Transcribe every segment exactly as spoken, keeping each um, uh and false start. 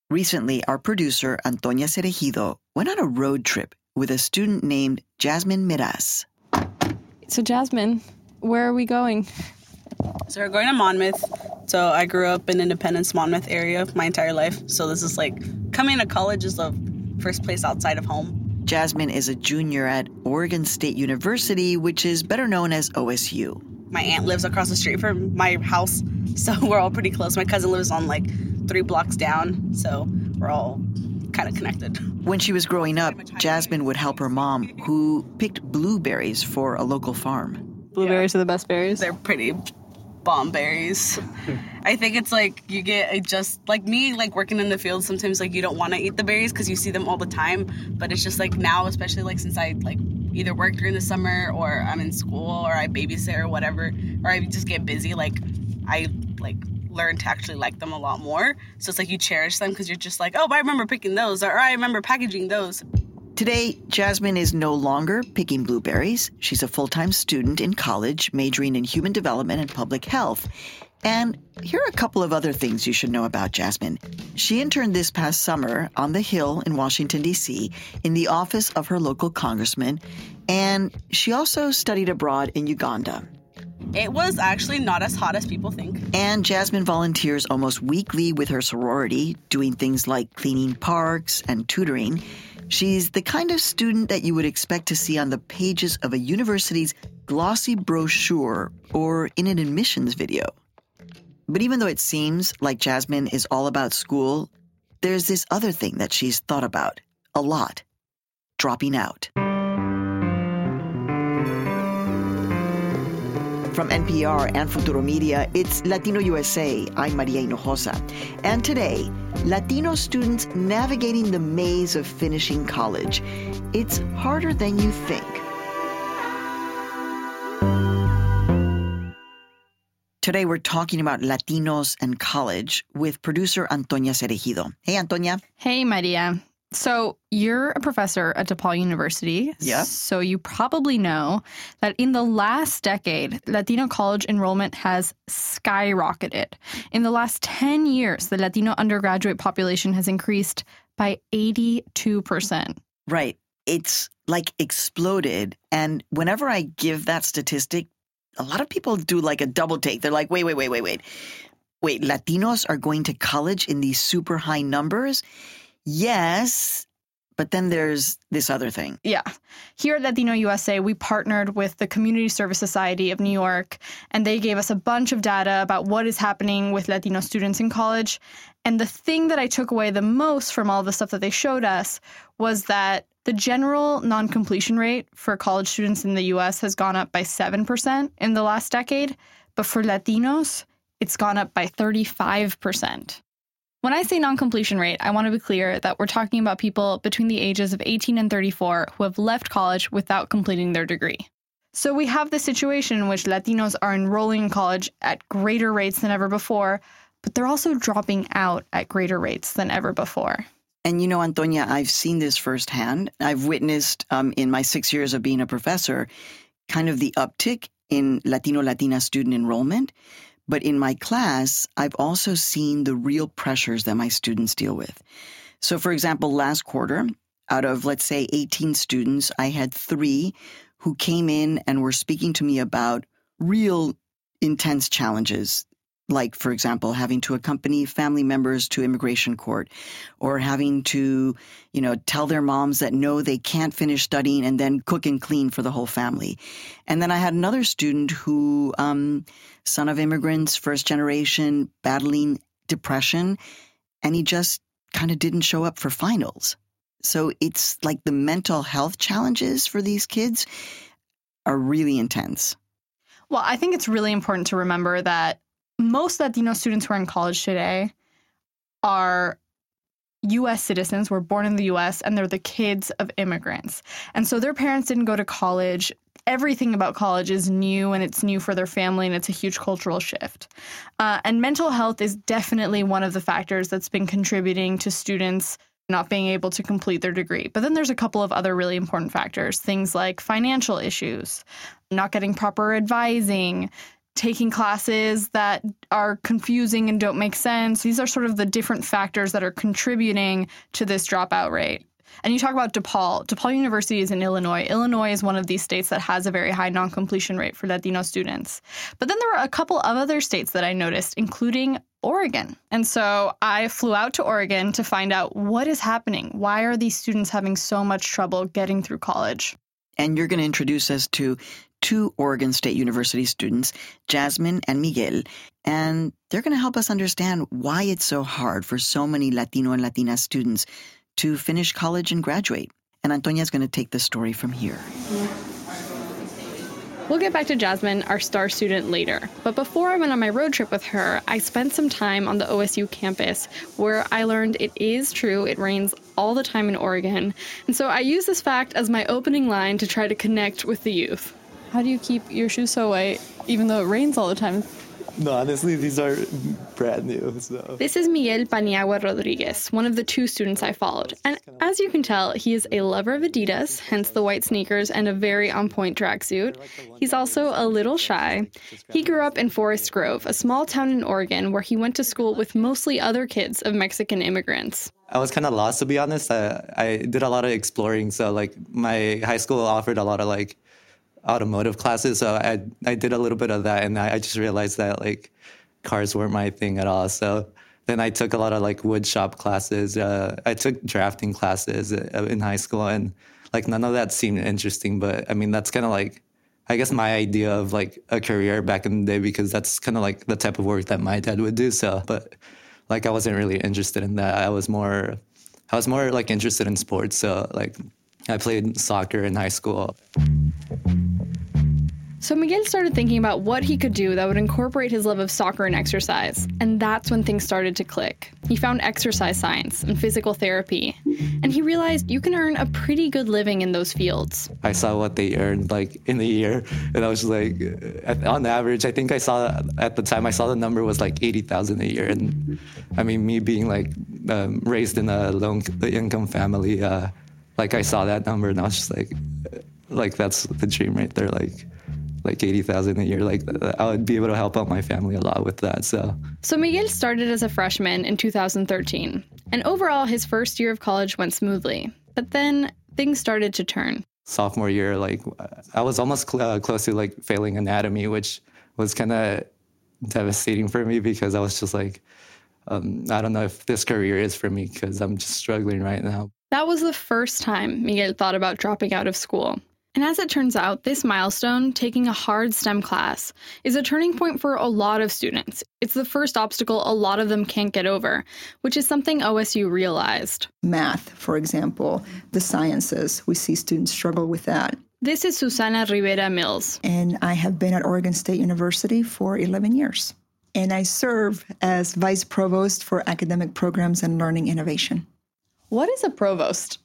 Recently, our producer, Antonia Cereijido, went on a road trip with a student named Jasmine Miraz. So, Jasmine, where are we going? So we're going to Monmouth. So I grew up in Independence, Monmouth area my entire life. So this is like, coming to college is the first place outside of home. Jasmine is a junior at Oregon State University, which is better known as O S U. My aunt lives across the street from my house, so we're all pretty close. My cousin lives on like three blocks down, so we're all kind of connected. When she was growing up, Jasmine would help her mom, who picked blueberries for a local farm. Blueberries yeah. are the best berries? They're pretty bomb berries. I think it's like you get just like me, like working in the field, sometimes like you don't want to eat the berries because you see them all the time. But it's just like now, especially like since I like either work during the summer or I'm in school or I babysit or whatever, or I just get busy, like I like learn to actually like them a lot more. So it's like you cherish them because you're just like, oh, I remember picking those, or I remember packaging those. Today, Jasmine is no longer picking blueberries. She's a full-time student in college, majoring in human development and public health. And here are a couple of other things you should know about Jasmine. She interned this past summer on the Hill in Washington, D C, in the office of her local congressman. And she also studied abroad in Uganda. It was actually not as hot as people think. And Jasmine volunteers almost weekly with her sorority, doing things like cleaning parks and tutoring. She's the kind of student that you would expect to see on the pages of a university's glossy brochure or in an admissions video. But even though it seems like Jasmine is all about school, there's this other thing that she's thought about a lot: dropping out. From N P R and Futuro Media, it's Latino U S A. I'm Maria Hinojosa. And today, Latino students navigating the maze of finishing college. It's harder than you think. Today, we're talking about Latinos and college with producer Antonia Cereijido. Hey, Antonia. Hey, Maria. So you're a professor at DePaul University. Yeah. So you probably know that in the last decade, Latino college enrollment has skyrocketed. In the last ten years, the Latino undergraduate population has increased by eighty-two percent. Right. It's like exploded. And whenever I give that statistic, a lot of people do like a double take. They're like, wait, wait, wait, wait, wait. Wait, Latinos are going to college in these super high numbers? Yes, but then there's this other thing. Yeah. Here at Latino U S A, we partnered with the Community Service Society of New York, and they gave us a bunch of data about what is happening with Latino students in college. And the thing that I took away the most from all the stuff that they showed us was that the general non-completion rate for college students in the U S has gone up by seven percent in the last decade. But for Latinos, it's gone up by thirty-five percent. When I say non-completion rate, I want to be clear that we're talking about people between the ages of eighteen and thirty-four who have left college without completing their degree. So we have this situation in which Latinos are enrolling in college at greater rates than ever before, but they're also dropping out at greater rates than ever before. And you know, Antonia, I've seen this firsthand. I've witnessed um, in my six years of being a professor kind of the uptick in Latino-Latina student enrollment. But in my class, I've also seen the real pressures that my students deal with. So, for example, last quarter, out of, let's say, eighteen students, I had three who came in and were speaking to me about real intense challenges, like, for example, having to accompany family members to immigration court, or having to, you know, tell their moms that no, they can't finish studying and then cook and clean for the whole family. And then I had another student who, um, son of immigrants, first generation, battling depression, and he just kind of didn't show up for finals. So it's like the mental health challenges for these kids are really intense. Well, I think it's really important to remember that most Latino students who are in college today are U S citizens, were born in the U S, and they're the kids of immigrants. And so their parents didn't go to college. Everything about college is new, and it's new for their family, and it's a huge cultural shift. Uh, and mental health is definitely one of the factors that's been contributing to students not being able to complete their degree. But then there's a couple of other really important factors, things like financial issues, not getting proper advising, taking classes that are confusing and don't make sense. These are sort of the different factors that are contributing to this dropout rate. And you talk about DePaul. DePaul University is in Illinois. Illinois is one of these states that has a very high non-completion rate for Latino students. But then there were a couple of other states that I noticed, including Oregon. And so I flew out to Oregon to find out what is happening. Why are these students having so much trouble getting through college? And you're going to introduce us to two Oregon State University students, Jasmine and Miguel, and they're going to help us understand why it's so hard for so many Latino and Latina students to finish college and graduate. And Antonia's going to take the story from here. We'll get back to Jasmine, our star student, later. But before I went on my road trip with her, I spent some time on the O S U campus where I learned it is true it rains all the time in Oregon. And so I use this fact as my opening line to try to connect with the youth. How do you keep your shoes so white even though it rains all the time? No, honestly, these are brand new. So. This is Miguel Paniagua Rodriguez, one of the two students I followed. And as you can tell, he is a lover of Adidas, hence the white sneakers and a very on-point tracksuit. He's also a little shy. He grew up in Forest Grove, a small town in Oregon where he went to school with mostly other kids of Mexican immigrants. I was kind of lost, to be honest. I, I did a lot of exploring. So, like, my high school offered a lot of, like, automotive classes, so I I did a little bit of that, and I, I just realized that like cars weren't my thing at all. So then I took a lot of like wood shop classes. Uh, I took drafting classes in high school, and like none of that seemed interesting. But I mean, that's kind of like I guess my idea of like a career back in the day, because that's kind of like the type of work that my dad would do. So, but like I wasn't really interested in that. I was more I was more like interested in sports. So like I played soccer in high school. So Miguel started thinking about what he could do that would incorporate his love of soccer and exercise. And that's when things started to click. He found exercise science and physical therapy. And he realized you can earn a pretty good living in those fields. I saw what they earned like in a year. And I was like, on average, I think I saw, at the time I saw the number was like eighty thousand dollars a year. And I mean, me being like um, raised in a low income family, uh, like I saw that number and I was just like, like that's the dream right there. Like, like eighty thousand dollars a year, like I would be able to help out my family a lot with that. So So Miguel started as a freshman in two thousand thirteen, and overall his first year of college went smoothly. But then things started to turn. Sophomore year, like I was almost cl- uh, close to like failing anatomy, which was kind of devastating for me because I was just like, um, I don't know if this career is for me because I'm just struggling right now. That was the first time Miguel thought about dropping out of school. And as it turns out, this milestone, taking a hard STEM class, is a turning point for a lot of students. It's the first obstacle a lot of them can't get over, which is something O S U realized. Math, for example, the sciences, we see students struggle with that. This is Susana Rivera Mills. And I have been at Oregon State University for eleven years. And I serve as Vice Provost for Academic Programs and Learning Innovation. What is a provost?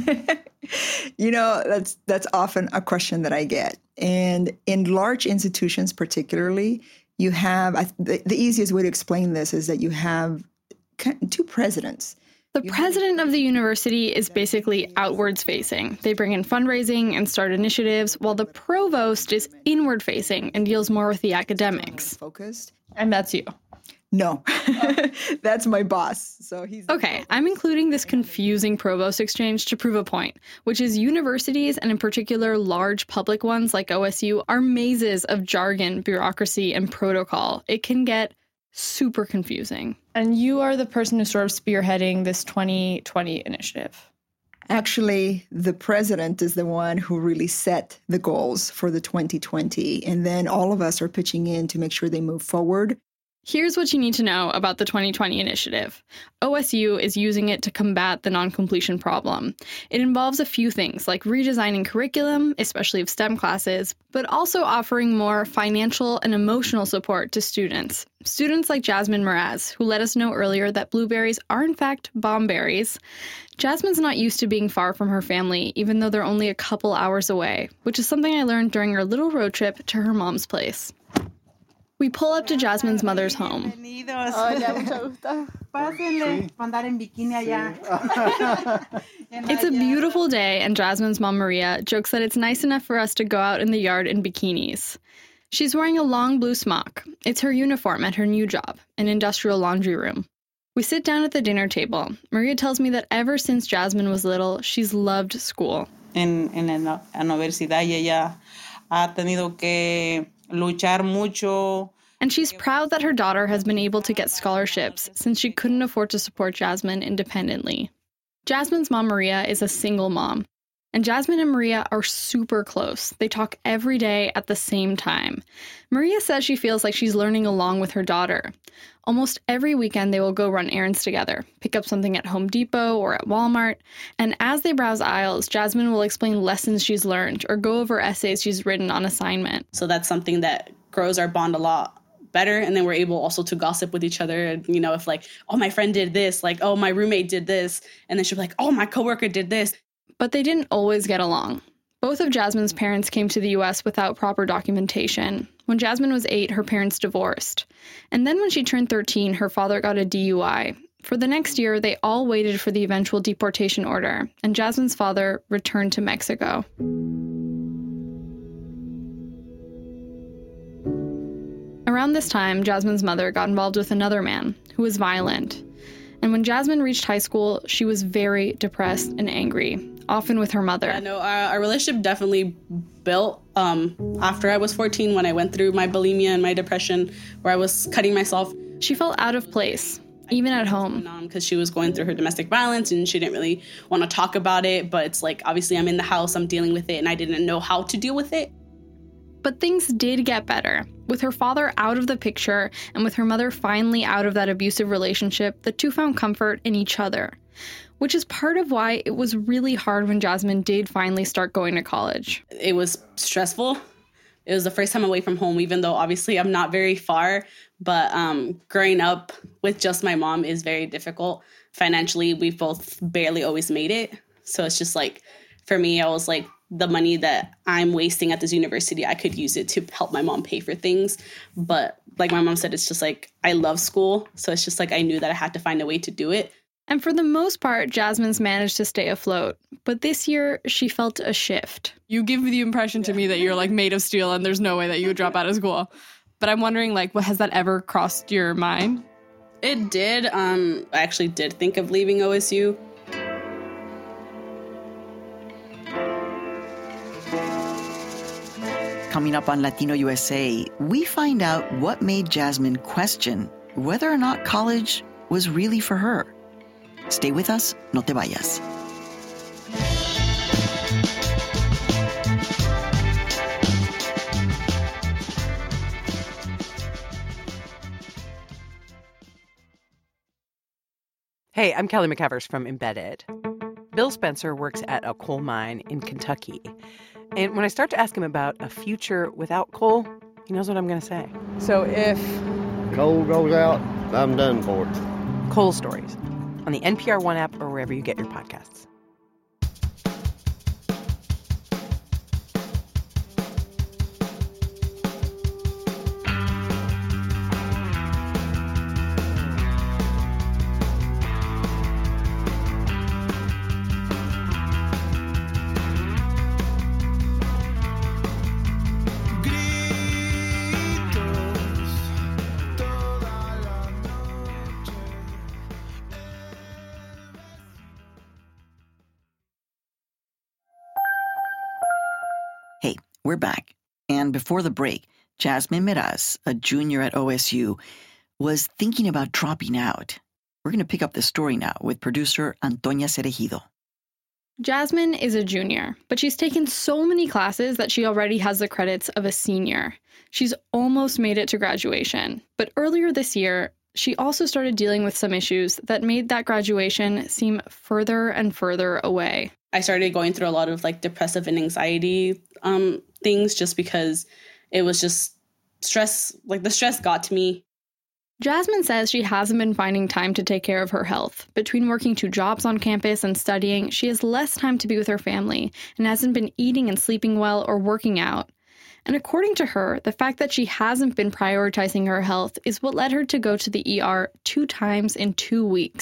You know, that's that's often a question that I get. And in large institutions particularly, you have, I, the, the easiest way to explain this is that you have two presidents. The president of the university is basically outwards facing. They bring in fundraising and start initiatives, while the provost is inward facing and deals more with the academics. Focused. And that's you. No, that's my boss. So he's okay. I'm including this confusing provost exchange to prove a point, which is universities, and in particular large public ones like O S U, are mazes of jargon, bureaucracy, and protocol. It can get super confusing. And you are the person who's sort of spearheading this twenty twenty initiative. Actually, the president is the one who really set the goals for the twenty twenty, and then all of us are pitching in to make sure they move forward. Here's what you need to know about the twenty twenty initiative. O S U is using it to combat the non-completion problem. It involves a few things, like redesigning curriculum, especially of STEM classes, but also offering more financial and emotional support to students. Students like Jasmine Mraz, who let us know earlier that blueberries are in fact bomberries. Jasmine's not used to being far from her family, even though they're only a couple hours away, which is something I learned during our little road trip to her mom's place. We pull up to Jasmine's mother's home. It's a beautiful day, and Jasmine's mom, Maria, jokes that it's nice enough for us to go out in the yard in bikinis. She's wearing a long blue smock. It's her uniform at her new job, an industrial laundry room. We sit down at the dinner table. Maria tells me that ever since Jasmine was little, she's loved school. En, en la universidad y ella ha tenido que luchar mucho. And she's proud that her daughter has been able to get scholarships since she couldn't afford to support Jasmine independently. Jasmine's mom, Maria, is a single mom. And Jasmine and Maria are super close. They talk every day at the same time. Maria says she feels like she's learning along with her daughter. Almost every weekend they will go run errands together, pick up something at Home Depot or at Walmart, and as they browse aisles, Jasmine will explain lessons she's learned or go over essays she's written on assignment. So that's something that grows our bond a lot better, and then we're able also to gossip with each other. And, you know, if like, oh, my friend did this, like, oh, my roommate did this, and then she'll be like, oh, my coworker did this. But they didn't always get along. Both of Jasmine's parents came to the U S without proper documentation. When Jasmine was eight, her parents divorced. And then when she turned thirteen, her father got a D U I. For the next year, they all waited for the eventual deportation order, and Jasmine's father returned to Mexico. Around this time, Jasmine's mother got involved with another man who was violent. And when Jasmine reached high school, she was very depressed and angry, often with her mother. Yeah, no, our, our relationship definitely built um, after I was fourteen, when I went through my bulimia and my depression, where I was cutting myself. She felt out of place, even at home. Because she was going through her domestic violence and she didn't really want to talk about it. But it's like, obviously, I'm in the house, I'm dealing with it, and I didn't know how to deal with it. But things did get better. With her father out of the picture and with her mother finally out of that abusive relationship, the two found comfort in each other, which is part of why it was really hard when Jasmine did finally start going to college. It was stressful. It was the first time away from home, even though obviously I'm not very far. But um, growing up with just my mom is very difficult. Financially, we've both barely always made it. So it's just like, for me, I was like, the money that I'm wasting at this university, I could use it to help my mom pay for things. But like my mom said, it's just like, I love school. So it's just like, I knew that I had to find a way to do it. And for the most part, Jasmine's managed to stay afloat. But this year, she felt a shift. You give the impression to me that you're like made of steel and there's no way that you would drop out of school. But I'm wondering, like, what, has that ever crossed your mind? It did. Um, I actually did think of leaving O S U. Coming up on Latino U S A, we find out what made Jasmine question whether or not college was really for her. Stay with us, no te vayas. Hey, I'm Kelly McEvers from Embedded. Bill Spencer works at a coal mine in Kentucky. And when I start to ask him about a future without coal, he knows what I'm going to say. So if coal goes out, I'm done for it. Coal Stories on the N P R One app or wherever you get your podcasts. Hey, we're back. And before the break, Jasmine Meraz, a junior at O S U, was thinking about dropping out. We're going to pick up the story now with producer Antonia Cerejido. Jasmine is a junior, but she's taken so many classes that she already has the credits of a senior. She's almost made it to graduation. But earlier this year, she also started dealing with some issues that made that graduation seem further and further away. I started going through a lot of like depressive and anxiety um, things just because it was just stress, like the stress got to me. Jasmine says she hasn't been finding time to take care of her health. Between working two jobs on campus and studying, she has less time to be with her family and hasn't been eating and sleeping well or working out. And according to her, the fact that she hasn't been prioritizing her health is what led her to go to the E R two times in two weeks.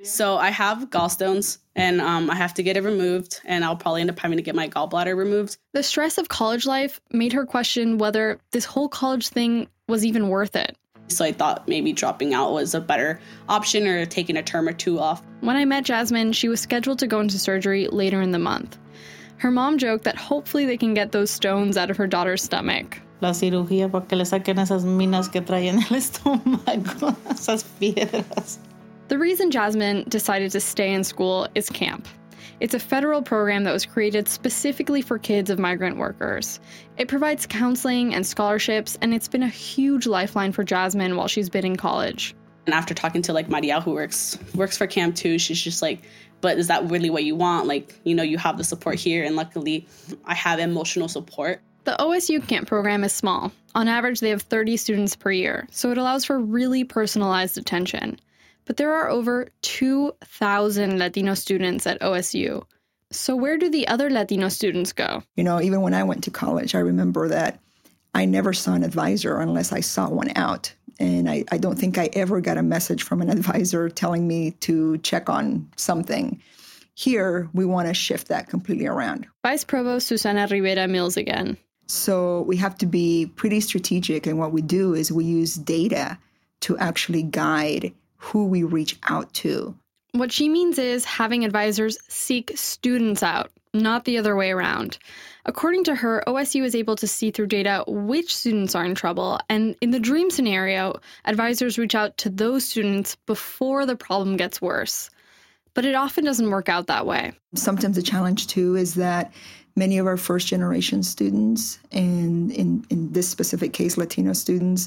So I have gallstones, and um, I have to get it removed, and I'll probably end up having to get my gallbladder removed. The stress of college life made her question whether this whole college thing was even worth it. So I thought maybe dropping out was a better option, or taking a term or two off. When I met Jasmine, she was scheduled to go into surgery later in the month. Her mom joked that hopefully they can get those stones out of her daughter's stomach. La cirugía para que le saquen esas minas que trae en el estómago, esas piedras. The reason Jasmine decided to stay in school is CAMP. It's a federal program that was created specifically for kids of migrant workers. It provides counseling and scholarships, and it's been a huge lifeline for Jasmine while she's been in college. And after talking to like Maria, who works works for CAMP too, she's just like, but is that really what you want? Like, you know, you have the support here, and luckily I have emotional support. The O S U CAMP program is small. On average, they have thirty students per year, so it allows for really personalized attention. But there are over two thousand Latino students at O S U. So where do the other Latino students go? You know, even when I went to college, I remember that I never saw an advisor unless I sought one out. And I, I don't think I ever got a message from an advisor telling me to check on something. Here, we want to shift that completely around. Vice Provost Susana Rivera Mills again. So we have to be pretty strategic. And what we do is we use data to actually guide who we reach out to. What she means is having advisors seek students out, not the other way around. According to her, O S U is able to see through data which students are in trouble, and in the dream scenario, advisors reach out to those students before the problem gets worse. But it often doesn't work out that way. Sometimes the challenge, too, is that many of our first-generation students, and in, in this specific case, Latino students,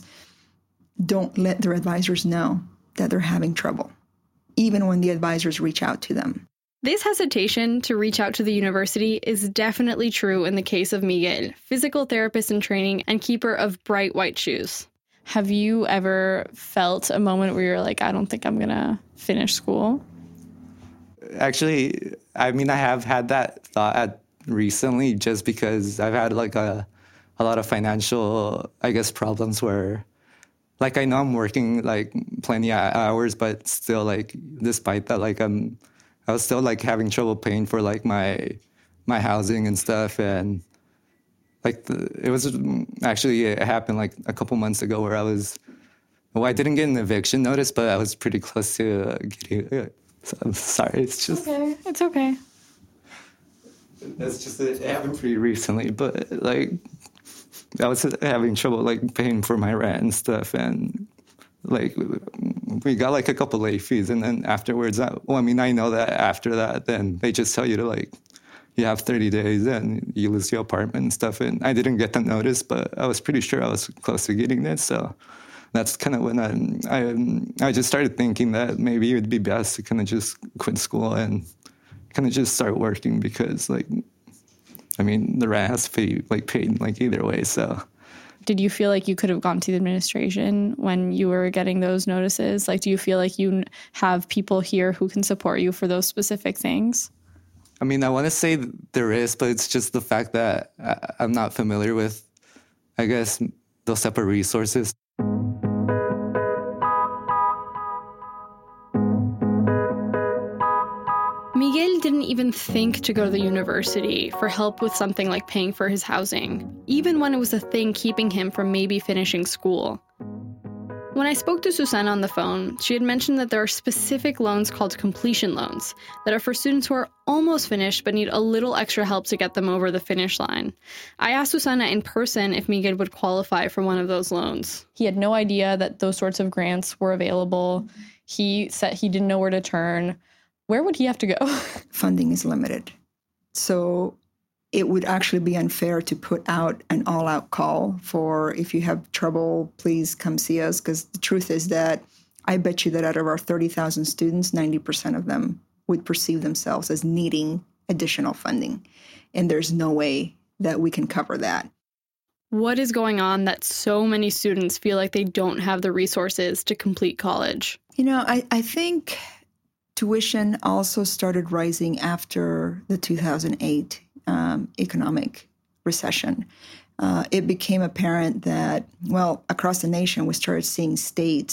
don't let their advisors know that they're having trouble, even when the advisors reach out to them. This hesitation to reach out to the university is definitely true in the case of Miguel, physical therapist in training and keeper of bright white shoes. Have you ever felt a moment where you're like, I don't think I'm going to finish school? Actually, I mean, I have had that thought at recently just because I've had like a, a lot of financial, I guess, problems where, like, I know I'm working like plenty of hours, but still, like, despite that, like, I'm, I was still like having trouble paying for like my, my housing and stuff. And like, the, it was actually, it happened like a couple months ago where I was, well, I didn't get an eviction notice, but I was pretty close to uh, getting it. So I'm sorry, it's just... Okay, it's okay. It's just, it happened pretty recently, but like, I was having trouble like paying for my rent and stuff, and like, we got like a couple late fees, and then afterwards, I, well, I mean, I know that after that, then they just tell you to like, you have thirty days and you lose your apartment and stuff, and I didn't get the notice, but I was pretty sure I was close to getting it, so... That's kind of when I, I I just started thinking that maybe it would be best to kind of just quit school and kind of just start working because, like, I mean, the rent has to be, like, paid, like, either way, so. Did you feel like you could have gone to the administration when you were getting those notices? Like, do you feel like you have people here who can support you for those specific things? I mean, I want to say there is, but it's just the fact that I, I'm not familiar with, I guess, those type of resources. Miguel didn't even think to go to the university for help with something like paying for his housing, even when it was a thing keeping him from maybe finishing school. When I spoke to Susana on the phone, she had mentioned that there are specific loans called completion loans that are for students who are almost finished but need a little extra help to get them over the finish line. I asked Susana in person if Miguel would qualify for one of those loans. He had no idea that those sorts of grants were available. He said he didn't know where to turn. Where would he have to go? Funding is limited. So it would actually be unfair to put out an all-out call for if you have trouble, please come see us. Because the truth is that I bet you that out of our thirty thousand students, ninety percent of them would perceive themselves as needing additional funding. And there's no way that we can cover that. What is going on that so many students feel like they don't have the resources to complete college? You know, I, I think tuition also started rising after the two thousand eight um, economic recession. Uh, it became apparent that, well, across the nation, we started seeing states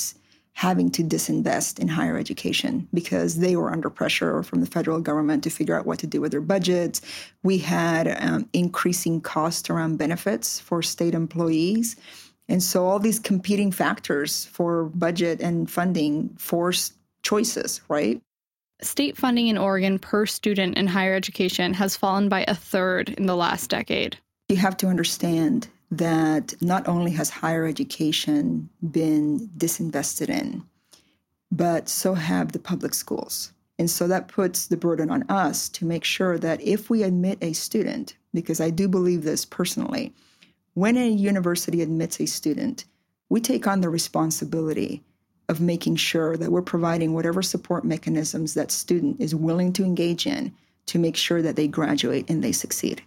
having to disinvest in higher education because they were under pressure from the federal government to figure out what to do with their budgets. We had um, increasing costs around benefits for state employees. And so all these competing factors for budget and funding forced choices, right? State funding in Oregon per student in higher education has fallen by a third in the last decade. You have to understand that not only has higher education been disinvested in, but so have the public schools. And so that puts the burden on us to make sure that if we admit a student, because I do believe this personally, when a university admits a student, we take on the responsibility of making sure that we're providing whatever support mechanisms that student is willing to engage in to make sure that they graduate and they succeed.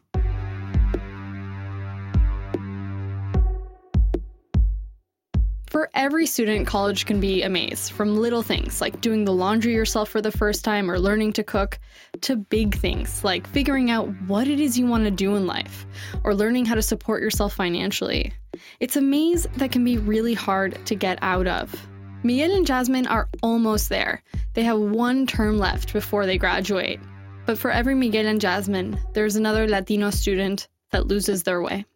For every student, college can be a maze, from little things like doing the laundry yourself for the first time or learning to cook, to big things like figuring out what it is you want to do in life or learning how to support yourself financially. It's a maze that can be really hard to get out of. Miguel and Jasmine are almost there. They have one term left before they graduate. But for every Miguel and Jasmine, there's another Latino student that loses their way.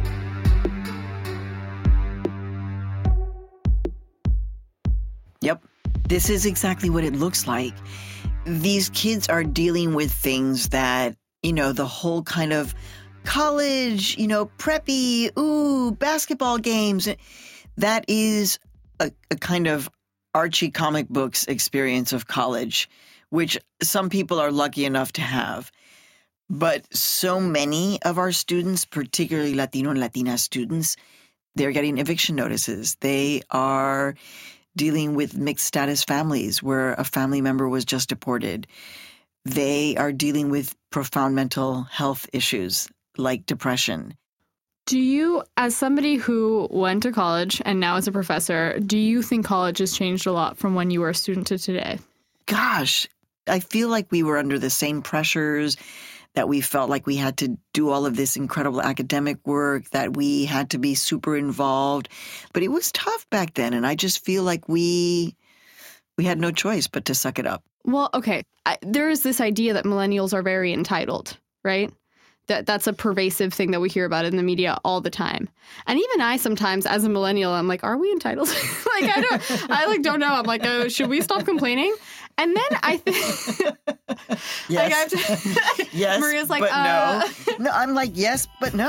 Yep, this is exactly what it looks like. These kids are dealing with things that, you know, the whole kind of college, you know, preppy, ooh, basketball games. That is a, a kind of Archie comic books experience of college, which some people are lucky enough to have. But so many of our students, particularly Latino and Latina students, they're getting eviction notices. They are dealing with mixed status families where a family member was just deported. They are dealing with profound mental health issues like depression. Do you, as somebody who went to college and now is a professor, do you think college has changed a lot from when you were a student to today? Gosh, I feel like we were under the same pressures, that we felt like we had to do all of this incredible academic work, that we had to be super involved. But it was tough back then, and I just feel like we we had no choice but to suck it up. Well, okay, I, there is this idea that millennials are very entitled, right? That that's a pervasive thing that we hear about in the media all the time. And even I sometimes, as a millennial, I'm like, are we entitled? like, I don't, I like don't know. I'm like, oh, should we stop complaining? And then I think, yes, like, I have to, yes, Maria's like, but uh, no. No, I'm like, yes, but no.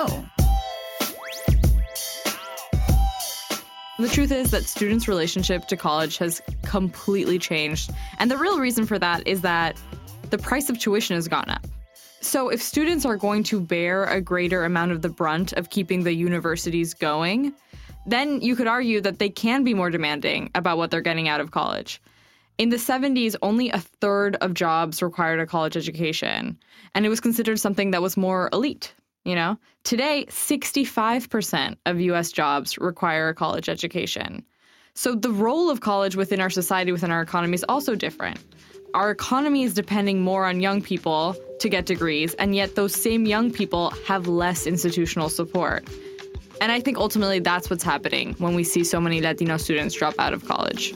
The truth is that students' relationship to college has completely changed. And the real reason for that is that the price of tuition has gone up. So if students are going to bear a greater amount of the brunt of keeping the universities going, then you could argue that they can be more demanding about what they're getting out of college. In the seventies, only a third of jobs required a college education, and it was considered something that was more elite, you know? Today, sixty-five percent of U S jobs require a college education. So the role of college within our society, within our economy, is also different. Our economy is depending more on young people to get degrees, and yet those same young people have less institutional support. And I think ultimately that's what's happening when we see so many Latino students drop out of college.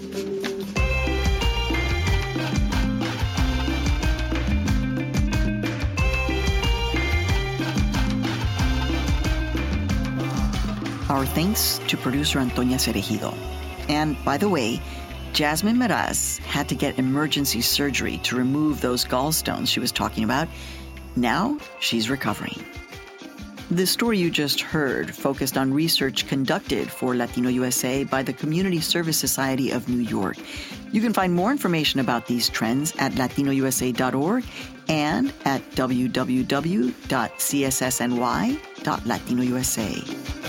Our thanks to producer Antonia Cereijido. And by the way, Jasmine Meraz had to get emergency surgery to remove those gallstones she was talking about. Now she's recovering. The story you just heard focused on research conducted for Latino U S A by the Community Service Society of New York. You can find more information about these trends at latino u s a dot org and at w w w dot c s s n y dot latino u s a.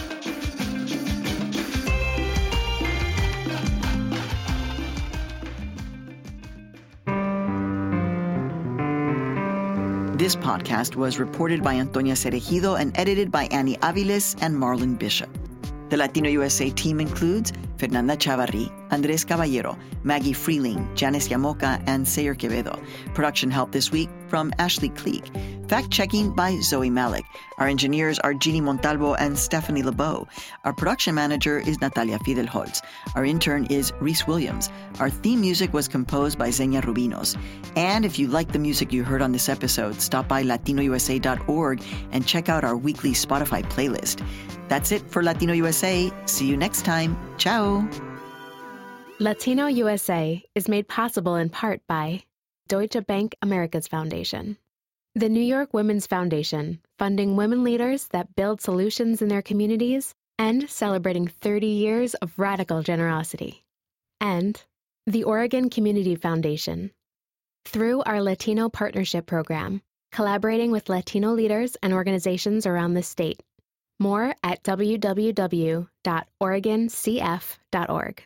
This podcast was reported by Antonia Cereijido and edited by Annie Aviles and Marlon Bishop. The Latino U S A team includes Fernanda Chavarri, Andres Caballero, Maggie Freeling, Janice Yamoka, and Sayer Quevedo. Production help this week from Ashley Cleek. Fact-checking by Zoe Malik. Our engineers are Jeannie Montalvo and Stephanie LeBeau. Our production manager is Natalia Fidelholz. Our intern is Reese Williams. Our theme music was composed by Zenia Rubinos. And if you like the music you heard on this episode, stop by latino u s a dot org and check out our weekly Spotify playlist. That's it for Latino U S A. See you next time. Ciao. Latino U S A is made possible in part by Deutsche Bank Americas Foundation, the New York Women's Foundation, funding women leaders that build solutions in their communities and celebrating thirty years of radical generosity, and the Oregon Community Foundation. Through our Latino Partnership Program, collaborating with Latino leaders and organizations around the state. More at w w w dot oregon c f dot org.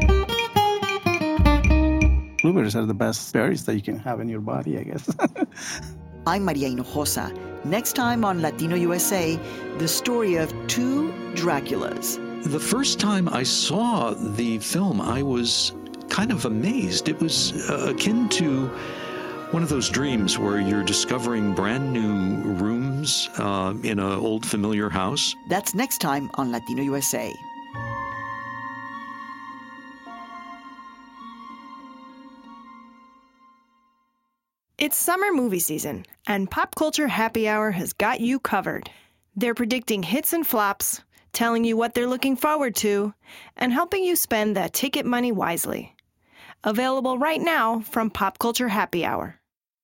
Blueberries are the best berries that you can have in your body, I guess. I'm Maria Hinojosa. Next time on Latino U S A, the story of two Draculas. The first time I saw the film, I was kind of amazed. It was uh, akin to one of those dreams where you're discovering brand new rooms uh, in an old familiar house. That's next time on Latino U S A. It's summer movie season, and Pop Culture Happy Hour has got you covered. They're predicting hits and flops, telling you what they're looking forward to, and helping you spend that ticket money wisely. Available right now from Pop Culture Happy Hour.